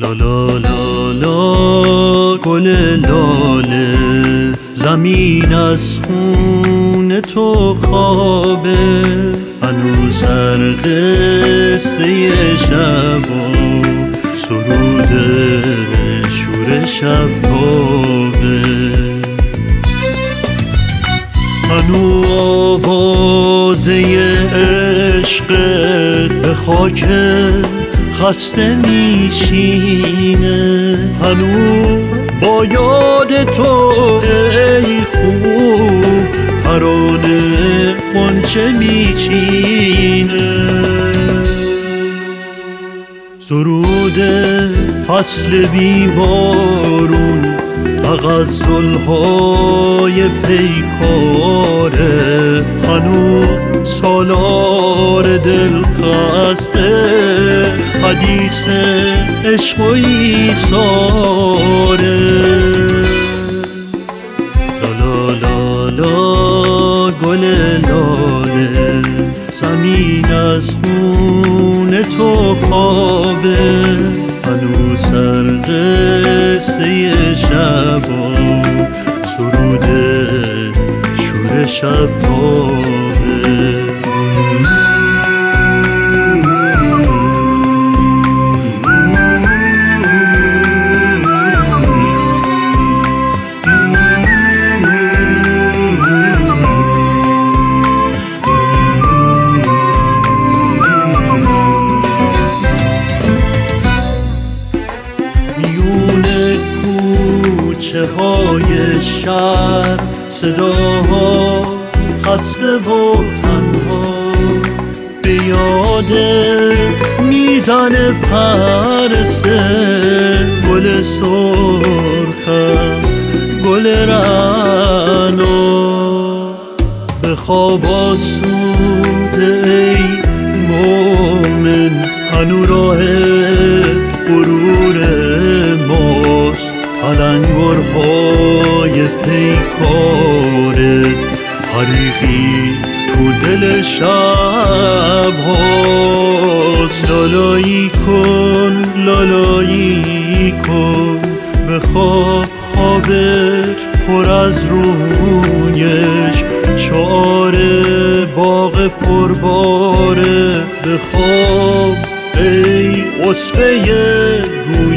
لا لا لا لا گل لاله، زمین از خون تو خوابه، هنوز سر قصه شب و سرود شور شب تابه، هنو آوازه عشقت به خاک خسته میشینه، هنو با یاد تو ای خوب ترانه غنچه میچینه، سرود فصل بیبارون تغزل‌های پیکاره، هنو سالار دل خسته حدیث عشق و ایثاره، لا لا لا لا گل لاله، زمین از خون تو خوابه، هنو سر قصه شب و سرود شور شب تابه. کوچه های شهر صداها خسته و تنها به یاد میزن پرسه، گل سرخم گل رعنا به خواب آسوده ای مومن، هنو راه غرور ماست، تلنگرهای پیکارت حریقی تو دل شب هاست، لالایی کن لالایی کن به خواب خوابت پر از رویش، شعار باغ پرباره به خواب ای وصفه